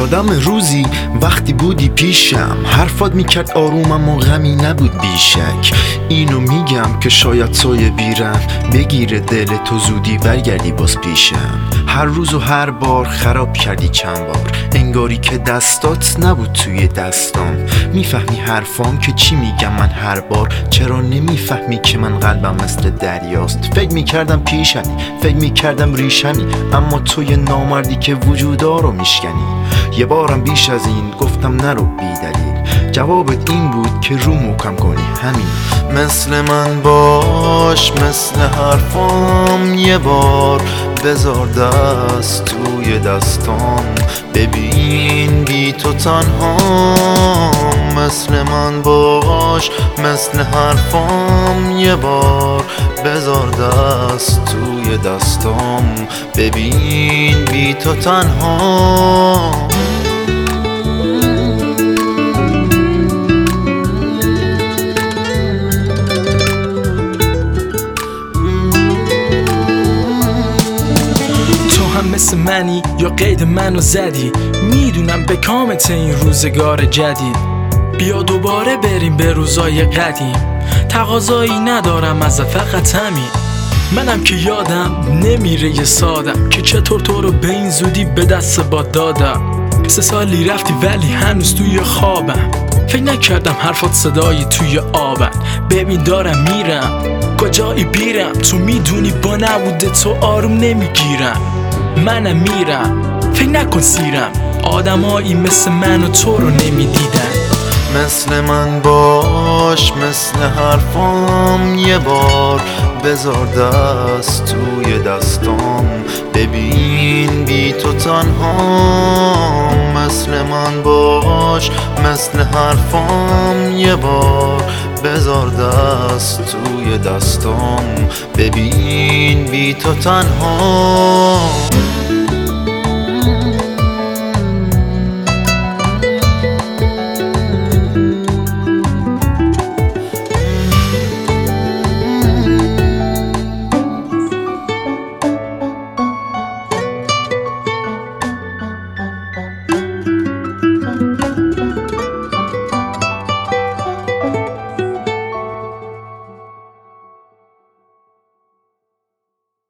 یادم روزی وقتی بودی پیشم، حرفات میکرد آرومم و غمی نبود بیشک. اینو میگم که شاید سایه بیرم بگیره دل تو، زودی برگردی باز پیشم. هر روز و هر بار خراب کردی چند بار، انگاری که دستات نبود توی دستام. میفهمی حرفام که چی میگم من هر بار؟ چرا نمیفهمی که من قلبم مثل دریاست؟ فکر میکردم پیشمی، فکر میکردم ریشمی، اما توی نامردی که وجودا رو میشکنی. یه بارم بیش از این گفتم نرو بی دلیل، جوابت این بود که رو محکم کنی همین. مثل من باش، مثل حرفام یه بار بذار دست توی دستام، ببین بی تو تنها. مثل من باش، مثل حرفام یه بار بذار دست توی دستام، ببین بی تو تنها. مثل منی یا قید منو زدی، میدونم به کامت این روزگار جدید. بیا دوباره بریم به روزای قدیم، تقاضایی ندارم از فقط همین. منم که یادم نمیره یه سادم که چطور تو رو به این زودی به دست با دادم. 3 سالی رفتی ولی هنوز توی خوابم، فکر نکردم حرفات صدایی توی آبن. ببین دارم میرم کجایی بیرم، تو میدونی با نبود تو آروم نمیگیرم. منم میرم فکر نکن سیرم، آدمایی مثل من و تو رو نمیدیدن. مثل من باش، مثل حرفام یه بار بذار دست توی دستام، ببین بی تو تنها. مثل من باش، مثل حرفام یه بار بذار دست توی دستام، ببین بی تو تنها.